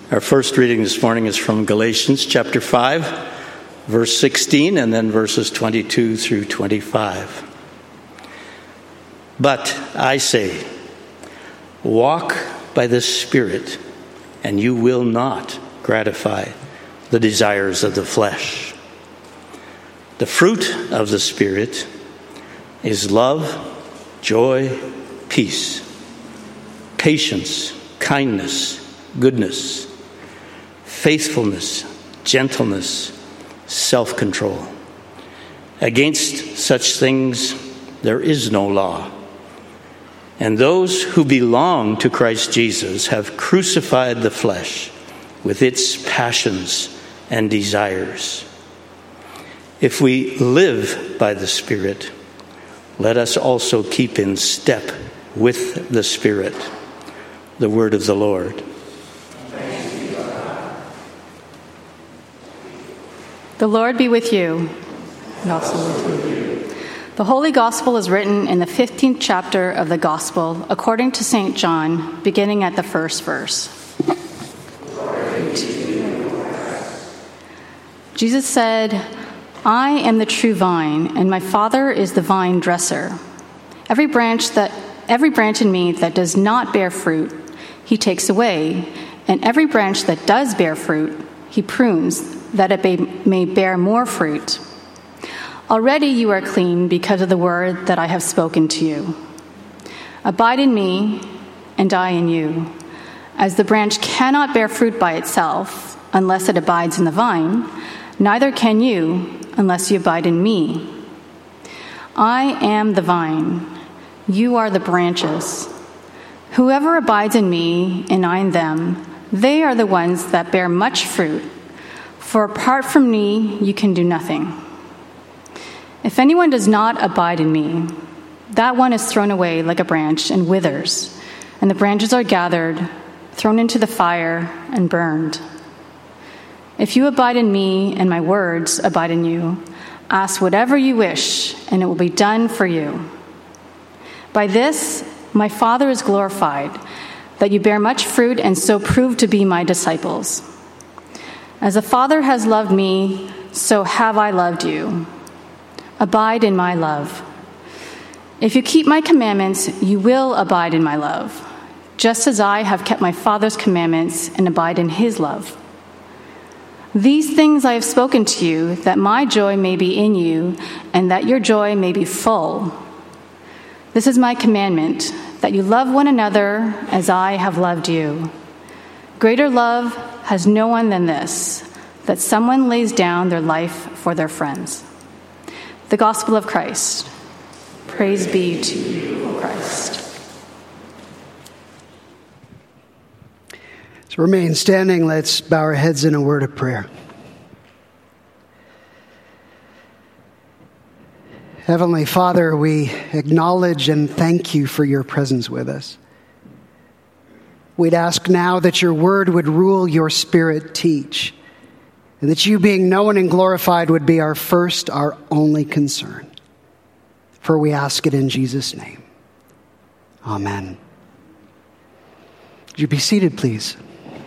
Our first reading this morning is from Galatians chapter 5, verse 16, and then verses 22 through 25. But I say, walk by the Spirit, and you will not gratify the desires of the flesh. The fruit of the Spirit is love, joy, peace, patience, kindness, goodness, faithfulness, gentleness, self-control. Against such things there is no law. And those who belong to Christ Jesus have crucified the flesh with its passions and desires. If we live by the Spirit, let us also keep in step with the Spirit. The word of the Lord. The Lord be with you, and also with you. The Holy Gospel is written in the 15th chapter of the Gospel, according to St. John, beginning at the first verse. Jesus said, I am the true vine, and my Father is the vine dresser. Every branch in me that does not bear fruit, he takes away, and every branch that does bear fruit, he prunes, that it may bear more fruit. Already you are clean because of the word that I have spoken to you. Abide in me, and I in you. As the branch cannot bear fruit by itself unless it abides in the vine, neither can you unless you abide in me. I am the vine, you are the branches. Whoever abides in me and I in them, they are the ones that bear much fruit. For apart from me, you can do nothing. If anyone does not abide in me, that one is thrown away like a branch and withers, and the branches are gathered, thrown into the fire, and burned. If you abide in me and my words abide in you, ask whatever you wish, and it will be done for you. By this, my Father is glorified, that you bear much fruit and so prove to be my disciples. As the Father has loved me, so have I loved you. Abide in my love. If you keep my commandments, you will abide in my love, just as I have kept my Father's commandments and abide in his love. These things I have spoken to you, that my joy may be in you, and that your joy may be full. This is my commandment, that you love one another as I have loved you. Greater love has no one than this, that someone lays down their life for their friends. The Gospel of Christ. Praise be to you, O Christ. So remain standing. Let's bow our heads in a word of prayer. Heavenly Father, we acknowledge and thank you for your presence with us. We'd ask now that your word would rule, your Spirit teach, and that you being known and glorified would be our first, our only concern. For we ask it in Jesus' name. Amen. Would you be seated, please?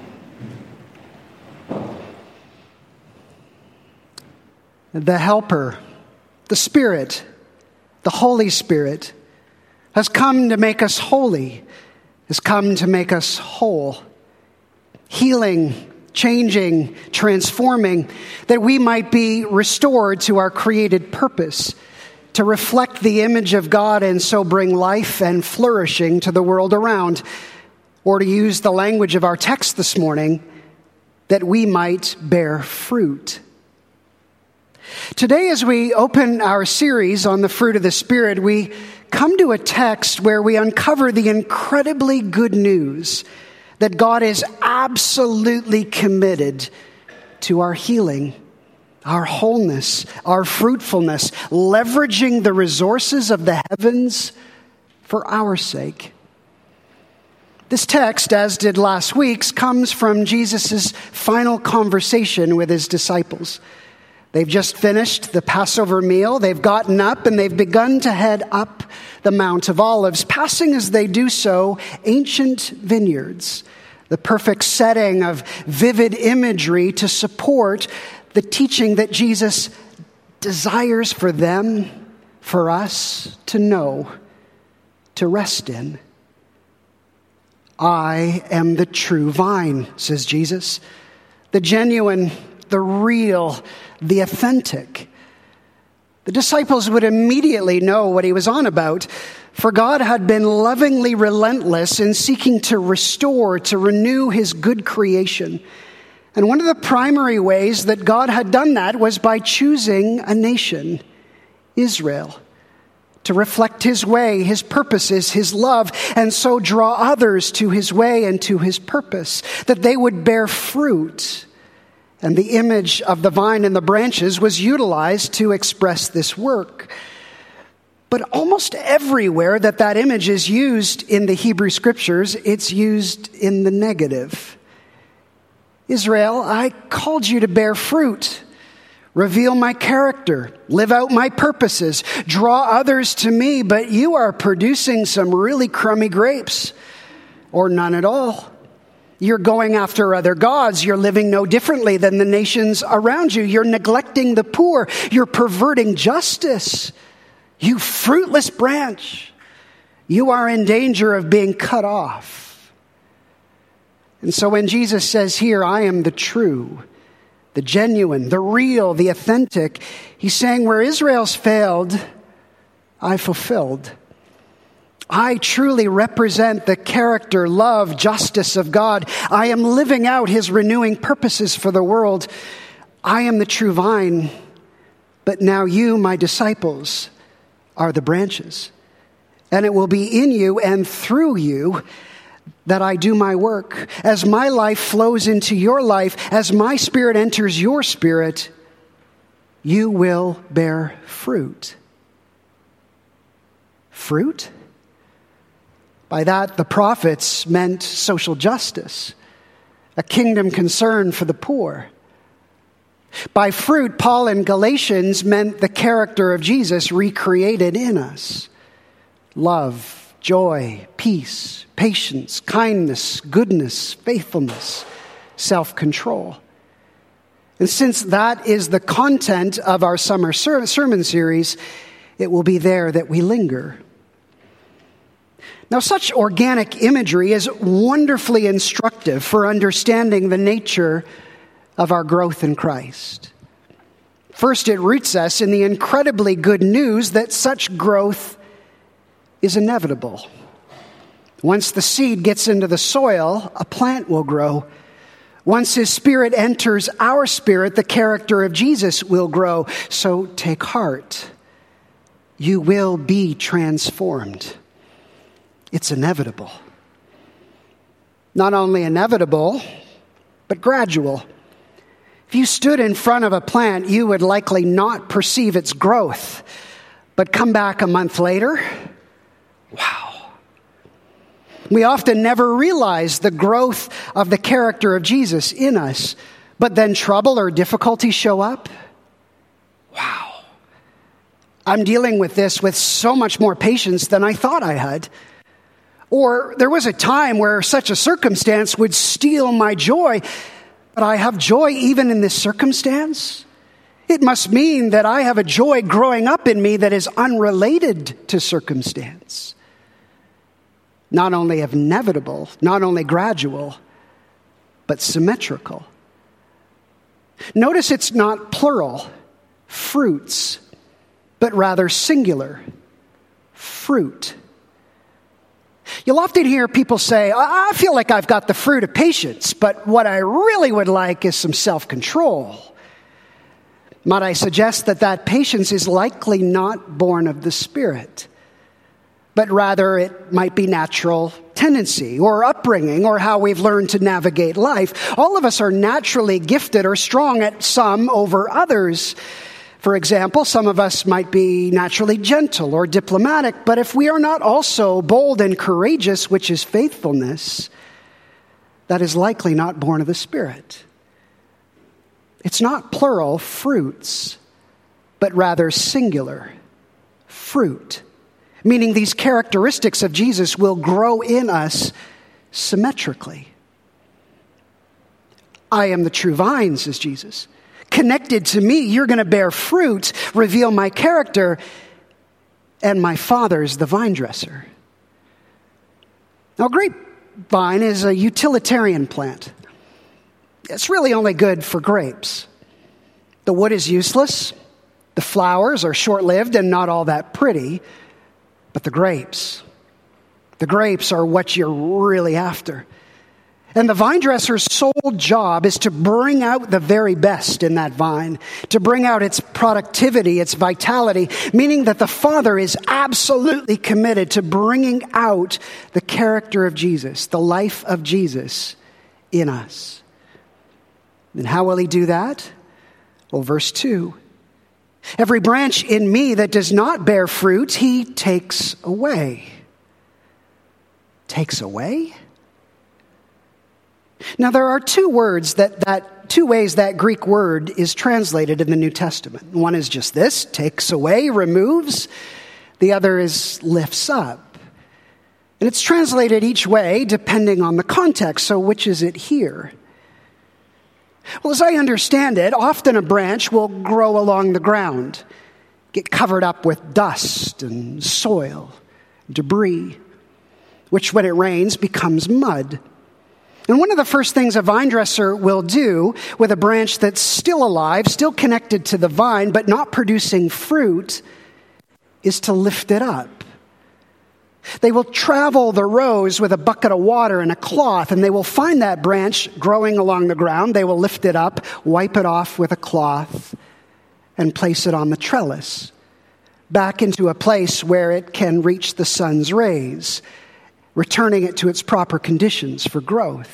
The Helper, the Spirit, the Holy Spirit, has come to make us holy, has come to make us whole, healing, changing, transforming, that we might be restored to our created purpose, to reflect the image of God and so bring life and flourishing to the world around, or to use the language of our text this morning, that we might bear fruit. Today, as we open our series on the fruit of the Spirit, we come to a text where we uncover the incredibly good news that God is absolutely committed to our healing, our wholeness, our fruitfulness, leveraging the resources of the heavens for our sake. This text, as did last week's, comes from Jesus' final conversation with his disciples. They've just finished the Passover meal. They've gotten up and they've begun to head up the Mount of Olives, passing as they do so ancient vineyards the perfect setting of vivid imagery to support the teaching that Jesus desires for them, for us to know, to rest in. I am the true vine, says Jesus, the genuine, the real, the authentic. The disciples would immediately know what he was on about, for God had been lovingly relentless in seeking to restore, to renew his good creation. And one of the primary ways that God had done that was by choosing a nation, Israel, to reflect his way, his purposes, his love, and so draw others to his way and to his purpose, that they would bear fruit. And the image of the vine and the branches was utilized to express this work. But almost everywhere that image is used in the Hebrew Scriptures, it's used in the negative. Israel, I called you to bear fruit, reveal my character, live out my purposes, draw others to me, but you are producing some really crummy grapes, or none at all. You're going after other gods. You're living no differently than the nations around you. You're neglecting the poor. You're perverting justice. You fruitless branch. You are in danger of being cut off. And so when Jesus says here, I am the true, the genuine, the real, the authentic, he's saying where Israel's failed, I fulfilled. I truly represent the character, love, justice of God. I am living out his renewing purposes for the world. I am the true vine, but now you, my disciples, are the branches. And it will be in you and through you that I do my work. As my life flows into your life, as my spirit enters your spirit, you will bear fruit. Fruit? By that, the prophets meant social justice, a kingdom concern for the poor. By fruit, Paul in Galatians meant the character of Jesus recreated in us. Love, joy, peace, patience, kindness, goodness, faithfulness, self-control. And since that is the content of our summer sermon series, it will be there that we linger. Now, such organic imagery is wonderfully instructive for understanding the nature of our growth in Christ. First, it roots us in the incredibly good news that such growth is inevitable. Once the seed gets into the soil, a plant will grow. Once his spirit enters our spirit, the character of Jesus will grow. So take heart. You will be transformed. It's inevitable. Not only inevitable, but gradual. If you stood in front of a plant, you would likely not perceive its growth. But come back a month later, wow. We often never realize the growth of the character of Jesus in us. But then trouble or difficulty show up. Wow. I'm dealing with this with so much more patience than I thought I had. Or there was a time where such a circumstance would steal my joy, but I have joy even in this circumstance. It must mean that I have a joy growing up in me that is unrelated to circumstance. Not only inevitable, not only gradual, but symmetrical. Notice it's not plural, fruits, but rather singular, fruit. You'll often hear people say, I feel like I've got the fruit of patience, but what I really would like is some self-control. Might I suggest that patience is likely not born of the Spirit, but rather it might be natural tendency or upbringing or how we've learned to navigate life. All of us are naturally gifted or strong at some over others. For example, some of us might be naturally gentle or diplomatic, but if we are not also bold and courageous, which is faithfulness, that is likely not born of the Spirit. It's not plural, fruits, but rather singular, fruit, meaning these characteristics of Jesus will grow in us symmetrically. I am the true vine, says Jesus. Connected to me, you're going to bear fruit, reveal my character, and my Father is the vine dresser. Now, grapevine is a utilitarian plant. It's really only good for grapes. The wood is useless. The flowers are short-lived and not all that pretty. But the grapes are what you're really after. And the vine dresser's sole job is to bring out the very best in that vine, to bring out its productivity, its vitality, meaning that the Father is absolutely committed to bringing out the character of Jesus, the life of Jesus in us. And how will he do that? Well, verse 2. Every branch in me that does not bear fruit, he takes away. Takes away? Now, there are two ways that Greek word is translated in the New Testament. One is just this, takes away, removes. The other is lifts up. And it's translated each way depending on the context. So which is it here? Well, as I understand it, often a branch will grow along the ground, get covered up with dust and soil, debris, which when it rains becomes mud. And one of the first things a vine dresser will do with a branch that's still alive, still connected to the vine, but not producing fruit, is to lift it up. They will travel the rows with a bucket of water and a cloth, and they will find that branch growing along the ground. They will lift it up, wipe it off with a cloth, and place it on the trellis, back into a place where it can reach the sun's rays, returning it to its proper conditions for growth.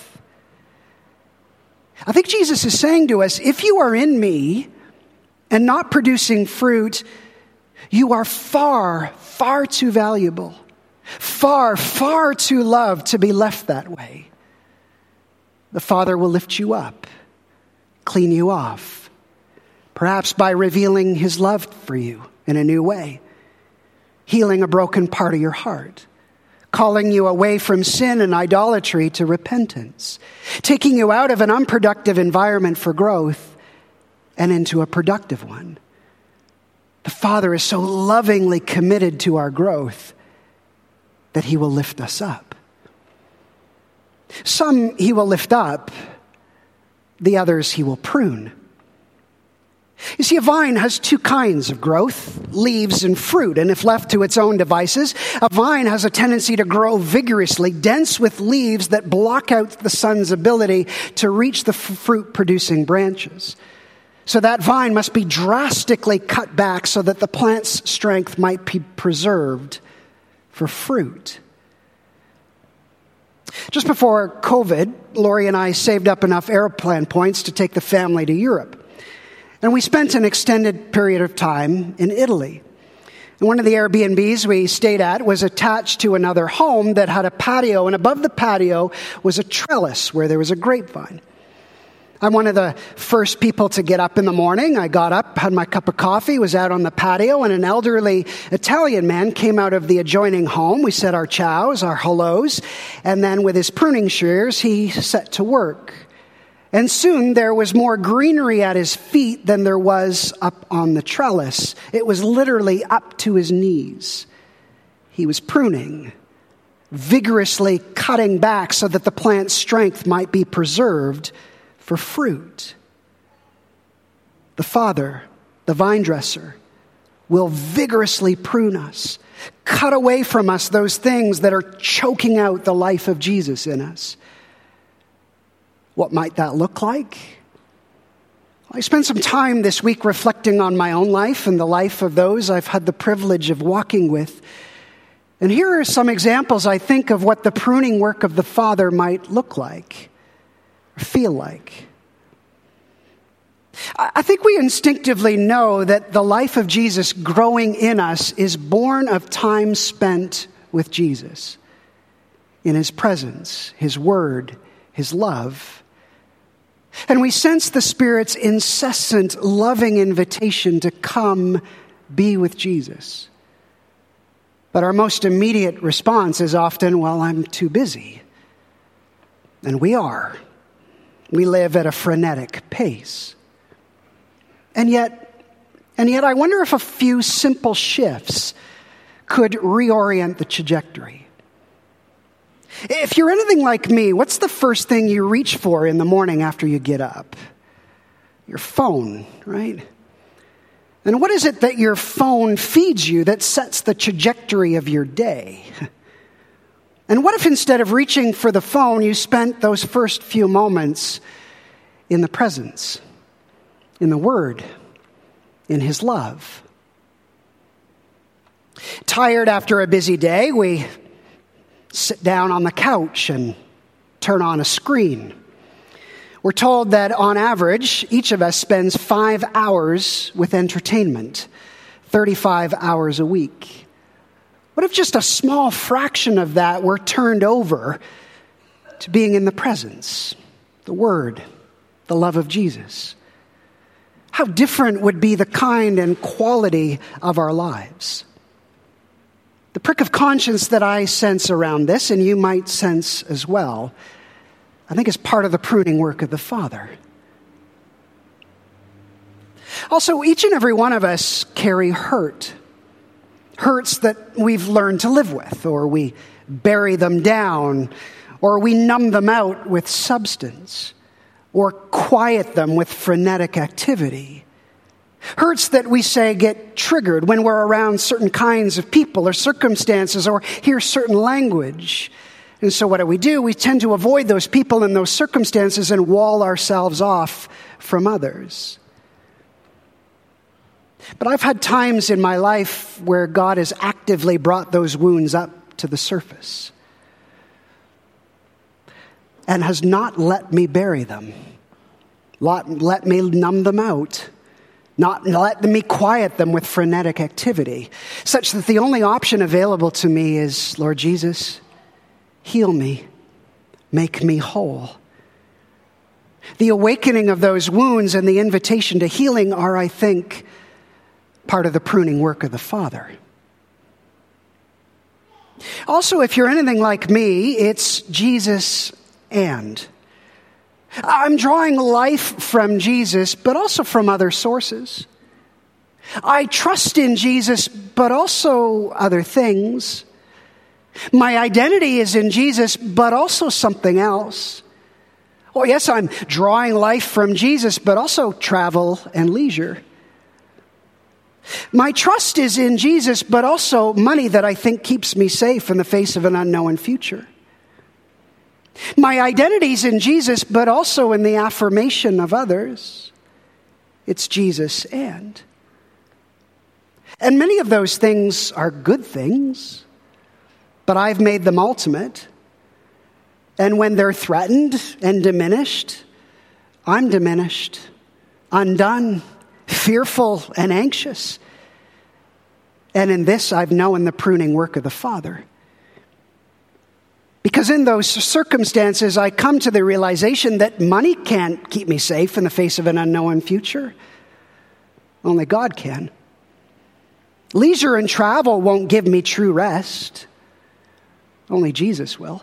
I think Jesus is saying to us, if you are in me and not producing fruit, you are far, far too valuable, far, far too loved to be left that way. The Father will lift you up, clean you off, perhaps by revealing his love for you in a new way, healing a broken part of your heart, calling you away from sin and idolatry to repentance, taking you out of an unproductive environment for growth and into a productive one. The Father is so lovingly committed to our growth that he will lift us up. Some he will lift up, the others he will prune. You see, a vine has two kinds of growth, leaves and fruit. And if left to its own devices, a vine has a tendency to grow vigorously, dense with leaves that block out the sun's ability to reach the fruit-producing branches. So that vine must be drastically cut back so that the plant's strength might be preserved for fruit. Just before COVID, Lori and I saved up enough airplane points to take the family to Europe. And we spent an extended period of time in Italy. And one of the Airbnbs we stayed at was attached to another home that had a patio, and above the patio was a trellis where there was a grapevine. I'm one of the first people to get up in the morning. I got up, had my cup of coffee, was out on the patio, and an elderly Italian man came out of the adjoining home. We said our chows, our hellos, and then with his pruning shears, he set to work. And soon there was more greenery at his feet than there was up on the trellis. It was literally up to his knees. He was pruning, vigorously cutting back so that the plant's strength might be preserved for fruit. The Father, the vine dresser, will vigorously prune us, cut away from us those things that are choking out the life of Jesus in us. What might that look like? I spent some time this week reflecting on my own life and the life of those I've had the privilege of walking with. And here are some examples, I think, of what the pruning work of the Father might look like, or feel like. I think we instinctively know that the life of Jesus growing in us is born of time spent with Jesus, in his presence, his word, his love. And we sense the Spirit's incessant, loving invitation to come be with Jesus. But our most immediate response is often, well, I'm too busy. And we are. We live at a frenetic pace. And yet I wonder if a few simple shifts could reorient the trajectory. If you're anything like me, what's the first thing you reach for in the morning after you get up? Your phone, right? And what is it that your phone feeds you that sets the trajectory of your day? And what if instead of reaching for the phone, you spent those first few moments in the presence, in the Word, in His love? Tired after a busy day, we sit down on the couch and turn on a screen. We're told that on average, each of us spends 5 hours with entertainment, 35 hours a week. What if just a small fraction of that were turned over to being in the presence, the Word, the love of Jesus? How different would be the kind and quality of our lives? The prick of conscience that I sense around this, and you might sense as well, I think is part of the pruning work of the Father. Also, each and every one of us carry hurt. Hurts that we've learned to live with, or we bury them down, or we numb them out with substance, or quiet them with frenetic activity. Hurts that we say get triggered when we're around certain kinds of people or circumstances or hear certain language. And so what do? We tend to avoid those people and those circumstances and wall ourselves off from others. But I've had times in my life where God has actively brought those wounds up to the surface and has not let me bury them, let me numb them out, not let me quiet them with frenetic activity, such that the only option available to me is, Lord Jesus, heal me, make me whole. The awakening of those wounds and the invitation to healing are, I think, part of the pruning work of the Father. Also, if you're anything like me, it's Jesus and. I'm drawing life from Jesus, but also from other sources. I trust in Jesus, but also other things. My identity is in Jesus, but also something else. Oh, yes, I'm drawing life from Jesus, but also travel and leisure. My trust is in Jesus, but also money that I think keeps me safe in the face of an unknown future. My identity's in Jesus, but also in the affirmation of others. It's Jesus and. And many of those things are good things, but I've made them ultimate. And when they're threatened and diminished, I'm diminished, undone, fearful and anxious. And in this, I've known the pruning work of the Father. Because in those circumstances, I come to the realization that money can't keep me safe in the face of an unknown future. Only God can. Leisure and travel won't give me true rest. Only Jesus will.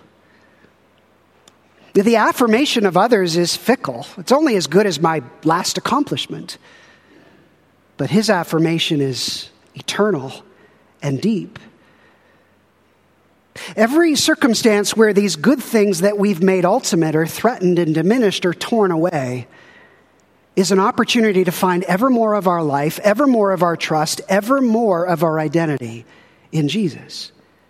The affirmation of others is fickle. It's only as good as my last accomplishment. But His affirmation is eternal and deep. Every circumstance where these good things that we've made ultimate are threatened and diminished or torn away is an opportunity to find ever more of our life, ever more of our trust, ever more of our identity in Jesus.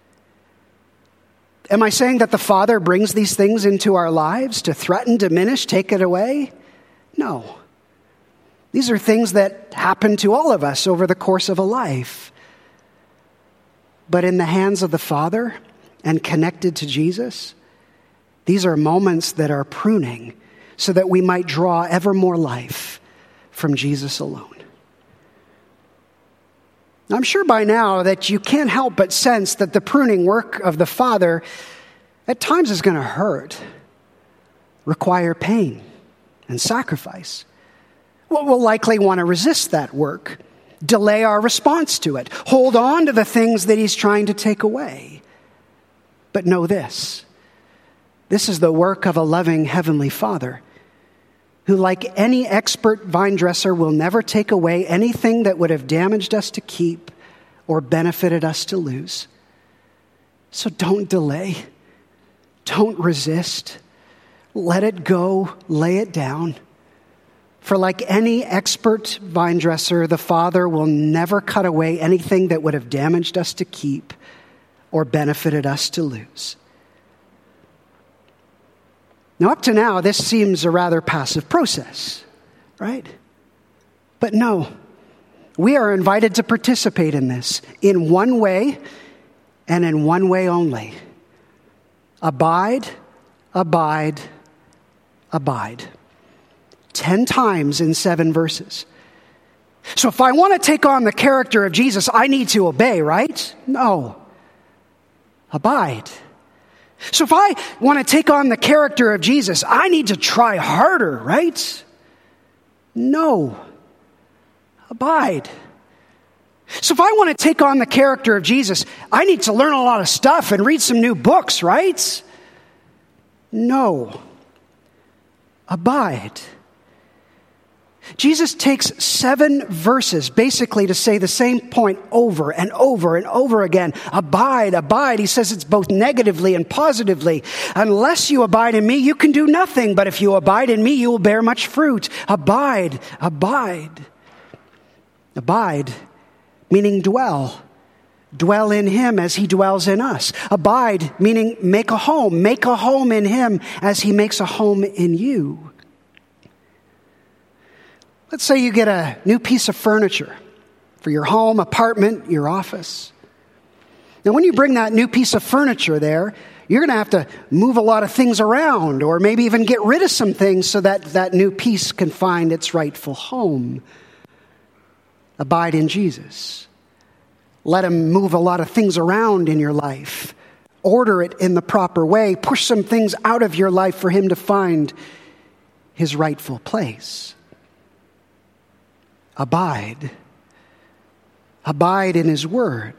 Am I saying that the Father brings these things into our lives to threaten, diminish, take it away? No. These are things that happen to all of us over the course of a life. But in the hands of the Father and connected to Jesus, these are moments that are pruning so that we might draw ever more life from Jesus alone. I'm sure by now that you can't help but sense that the pruning work of the Father at times is going to hurt, require pain and sacrifice. We'll likely want to resist that work, delay our response to it, hold on to the things that He's trying to take away. But know this is the work of a loving Heavenly Father who, like any expert vine dresser, will never take away anything that would have damaged us to keep or benefited us to lose. So don't delay. Don't resist. Let it go. Lay it down. For like any expert vine dresser, the Father will never cut away anything that would have damaged us to keep or benefited us to lose. Now, up to now, this seems a rather passive process, right? But no, we are invited to participate in this in one way and in one way only. Abide, abide, abide. 10 times in 7 verses. So if I want to take on the character of Jesus, I need to obey, right? No. Abide. So if I want to take on the character of Jesus, I need to try harder, right? No. Abide. So if I want to take on the character of Jesus, I need to learn a lot of stuff and read some new books, right? No. Abide. Jesus takes 7 verses basically to say the same point over and over and over again. Abide, abide. He says it's both negatively and positively. Unless you abide in me, you can do nothing. But if you abide in me, you will bear much fruit. Abide, abide. Abide, meaning dwell. Dwell in him as he dwells in us. Abide, meaning make a home. Make a home in him as he makes a home in you. Let's say you get a new piece of furniture for your home, apartment, your office. Now, when you bring that new piece of furniture there, you're going to have to move a lot of things around or maybe even get rid of some things so that that new piece can find its rightful home. Abide in Jesus. Let him move a lot of things around in your life. Order it in the proper way. Push some things out of your life for him to find his rightful place. Abide. Abide in his word.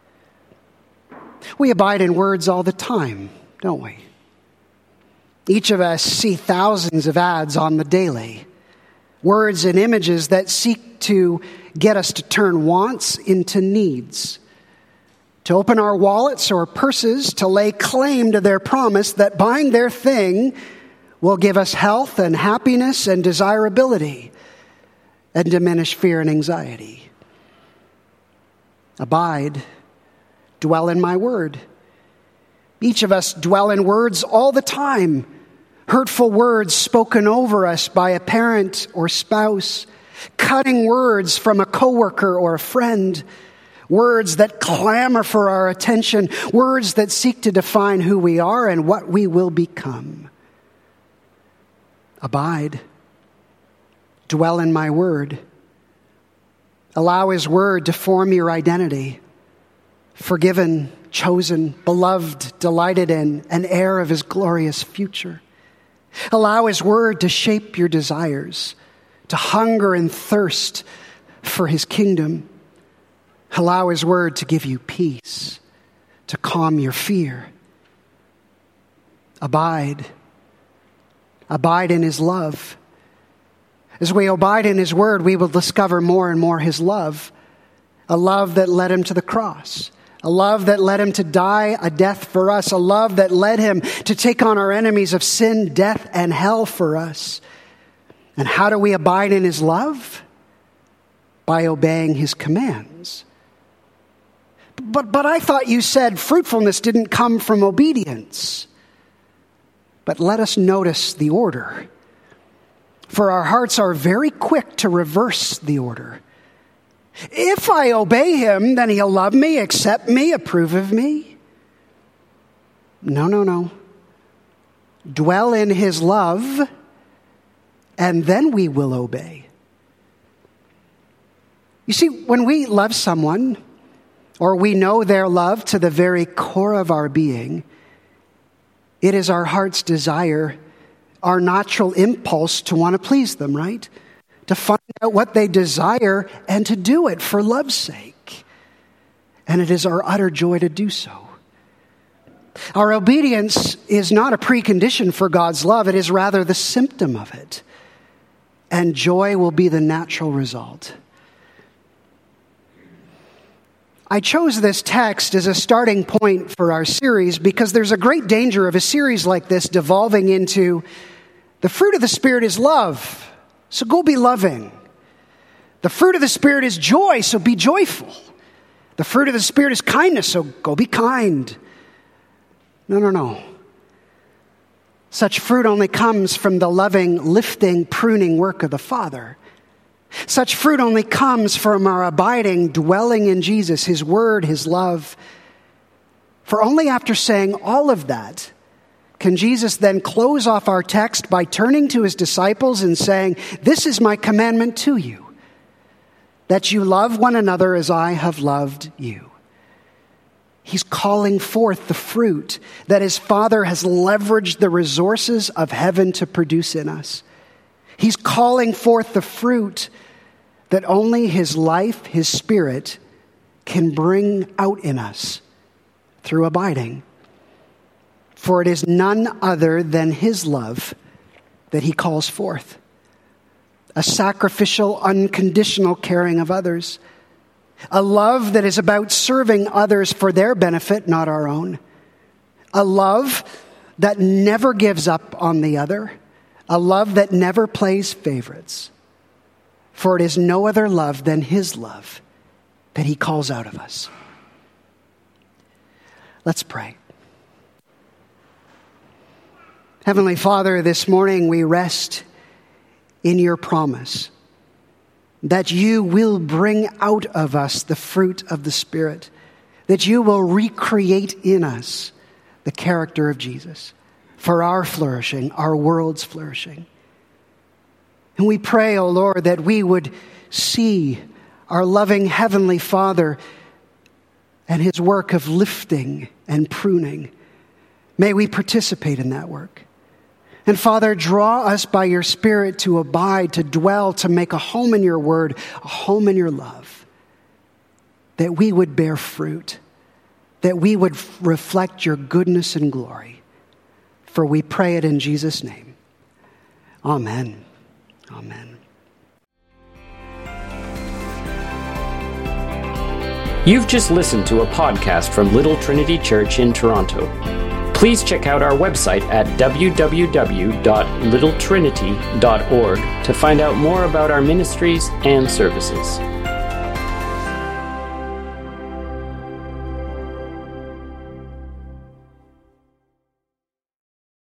We abide in words all the time, don't we? Each of us see thousands of ads on the daily. Words and images that seek to get us to turn wants into needs. To open our wallets or purses to lay claim to their promise that buying their thing will give us health and happiness and desirability and diminish fear and anxiety. Abide. Dwell in my word. Each of us dwell in words all the time. Hurtful words spoken over us by a parent or spouse. Cutting words from a coworker or a friend. Words that clamor for our attention. Words that seek to define who we are and what we will become. Abide. Dwell in my word. Allow his word to form your identity. Forgiven, chosen, beloved, delighted in, an heir of his glorious future. Allow his word to shape your desires, to hunger and thirst for his kingdom. Allow his word to give you peace, to calm your fear. Abide. Abide in his love. As we abide in his word, we will discover more and more his love. A love that led him to the cross. A love that led him to die a death for us. A love that led him to take on our enemies of sin, death, and hell for us. And how do we abide in his love? By obeying his commands. But I thought you said fruitfulness didn't come from obedience. But let us notice the order. For our hearts are very quick to reverse the order. If I obey him, then he'll love me, accept me, approve of me. No. Dwell in his love, and then we will obey. You see, when we love someone, or we know their love to the very core of our being, it is our heart's desire, our natural impulse to want to please them, right? To find out what they desire and to do it for love's sake. And it is our utter joy to do so. Our obedience is not a precondition for God's love. It is rather the symptom of it. and joy will be the natural result. I chose this text as a starting point for our series because there's a great danger of a series like this devolving into the fruit of the Spirit is love, so go be loving. The fruit of the Spirit is joy, so be joyful. The fruit of the Spirit is kindness, so go be kind. No. Such fruit only comes from the loving, lifting, pruning work of the Father. Such fruit only comes from our abiding, dwelling in Jesus, His Word, His love. For only after saying all of that can Jesus then close off our text by turning to His disciples and saying, "This is my commandment to you, that you love one another as I have loved you." He's calling forth the fruit that His Father has leveraged the resources of heaven to produce in us. He's calling forth the fruit that only His life, His Spirit, can bring out in us through abiding. For it is none other than His love that He calls forth. A sacrificial, unconditional caring of others. A love that is about serving others for their benefit, not our own. A love that never gives up on the other. A love that never plays favorites. For it is no other love than His love that He calls out of us. Let's pray. Heavenly Father, this morning we rest in Your promise that You will bring out of us the fruit of the Spirit, that You will recreate in us the character of Jesus for our flourishing, our world's flourishing. And we pray, O Lord, that we would see our loving Heavenly Father and His work of lifting and pruning. May we participate in that work. And Father, draw us by Your Spirit to abide, to dwell, to make a home in Your word, a home in Your love. That we would bear fruit, that we would reflect Your goodness and glory. For we pray it in Jesus' name. Amen. Amen. You've just listened to a podcast from Little Trinity Church in Toronto. Please check out our website at www.littletrinity.org to find out more about our ministries and services.